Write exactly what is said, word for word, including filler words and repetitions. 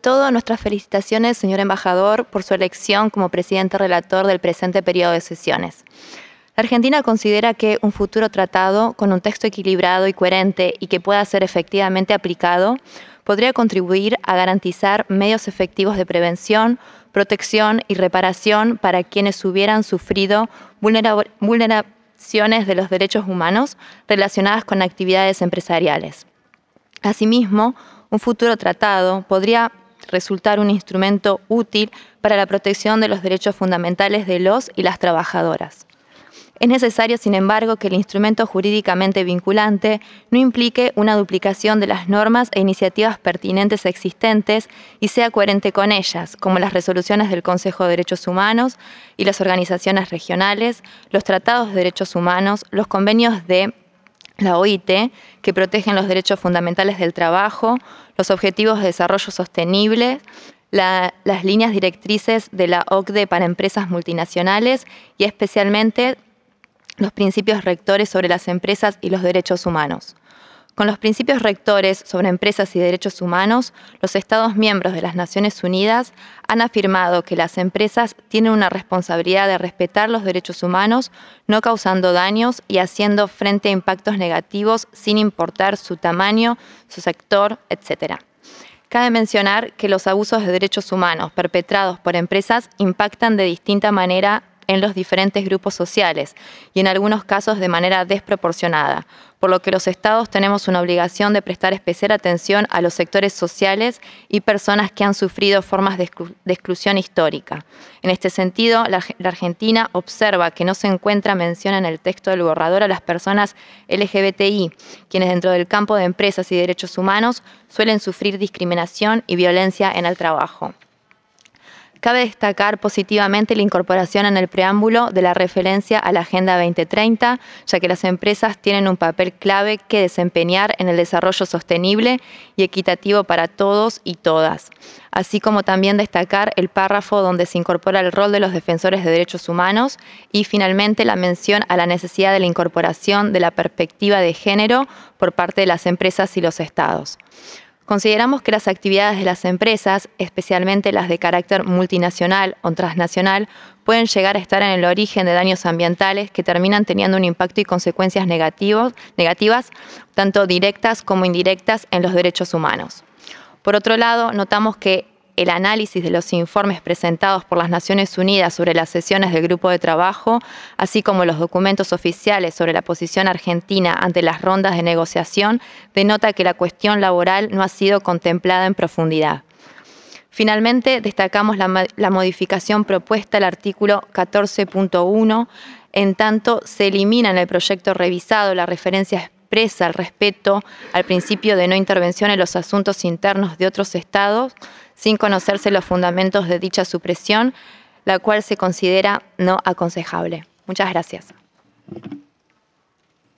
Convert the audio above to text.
todo, nuestras felicitaciones, señor embajador, por su elección como presidente relator del presente periodo de sesiones. La Argentina considera que un futuro tratado, con un texto equilibrado y coherente y que pueda ser efectivamente aplicado, podría contribuir a garantizar medios efectivos de prevención, protección y reparación para quienes hubieran sufrido vulnera- vulneraciones de los derechos humanos relacionadas con actividades empresariales. Asimismo, un futuro tratado podría resultar un instrumento útil para la protección de los derechos fundamentales de los y las trabajadoras. Es necesario, sin embargo, que el instrumento jurídicamente vinculante no implique una duplicación de las normas e iniciativas pertinentes existentes y sea coherente con ellas, como las resoluciones del Consejo de Derechos Humanos y las organizaciones regionales, los tratados de derechos humanos, los convenios de la O I T, que protegen los derechos fundamentales del trabajo, los objetivos de desarrollo sostenible, la, las líneas directrices de la O C D E para empresas multinacionales y especialmente los principios rectores sobre las empresas y los derechos humanos. Con los principios rectores sobre empresas y derechos humanos, los Estados miembros de las Naciones Unidas han afirmado que las empresas tienen una responsabilidad de respetar los derechos humanos, no causando daños y haciendo frente a impactos negativos sin importar su tamaño, su sector, etcétera. Cabe mencionar que los abusos de derechos humanos perpetrados por empresas impactan de distinta manera en los diferentes grupos sociales y en algunos casos de manera desproporcionada, por lo que los Estados tenemos una obligación de prestar especial atención a los sectores sociales y personas que han sufrido formas de, exclu- de exclusión histórica. En este sentido, la, la Argentina observa que no se encuentra mención en el texto del borrador a las personas L G B T I, quienes dentro del campo de empresas y derechos humanos suelen sufrir discriminación y violencia en el trabajo. Cabe destacar positivamente la incorporación en el preámbulo de la referencia a la Agenda veinte treinta, ya que las empresas tienen un papel clave que desempeñar en el desarrollo sostenible y equitativo para todos y todas, así como también destacar el párrafo donde se incorpora el rol de los defensores de derechos humanos y finalmente la mención a la necesidad de la incorporación de la perspectiva de género por parte de las empresas y los Estados. Consideramos que las actividades de las empresas, especialmente las de carácter multinacional o transnacional, pueden llegar a estar en el origen de daños ambientales que terminan teniendo un impacto y consecuencias negativos, negativas, tanto directas como indirectas, en los derechos humanos. Por otro lado, notamos que el análisis de los informes presentados por las Naciones Unidas sobre las sesiones del grupo de trabajo, así como los documentos oficiales sobre la posición argentina ante las rondas de negociación, denota que la cuestión laboral no ha sido contemplada en profundidad. Finalmente, destacamos la, la modificación propuesta al artículo catorce punto uno, en tanto se elimina en el proyecto revisado la referencia expresa al respeto al principio de no intervención en los asuntos internos de otros estados, sin conocerse los fundamentos de dicha supresión, la cual se considera no aconsejable. Muchas gracias.